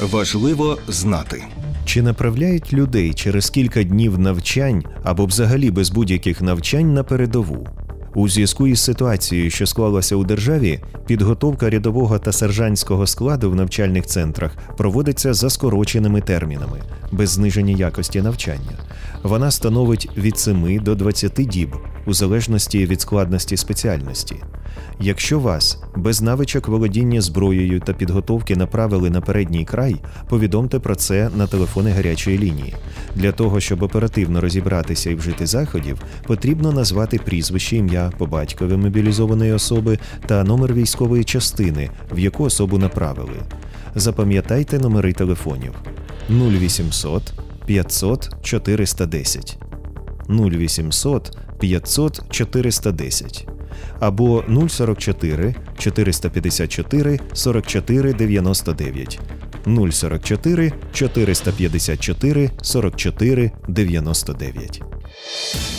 Важливо знати. Чи направляють людей через кілька днів навчань або взагалі без будь-яких навчань на передову? У зв'язку із ситуацією, що склалася у державі, підготовка рядового та сержантського складу в навчальних центрах проводиться за скороченими термінами, без зниження якості навчання. Вона становить від 7 до 20 діб, у залежності від складності спеціальності. Якщо вас без навичок володіння зброєю та підготовки направили на передній край, повідомте про це на телефони гарячої лінії. Для того, щоб оперативно розібратися і вжити заходів, потрібно назвати прізвище, ім'я по батькові мобілізованої особи та номер військової частини, в яку особу направили. Запам'ятайте номери телефонів: 0800 500 410, 0800 500 410 або 044 454 44 99, 044 454 44 99.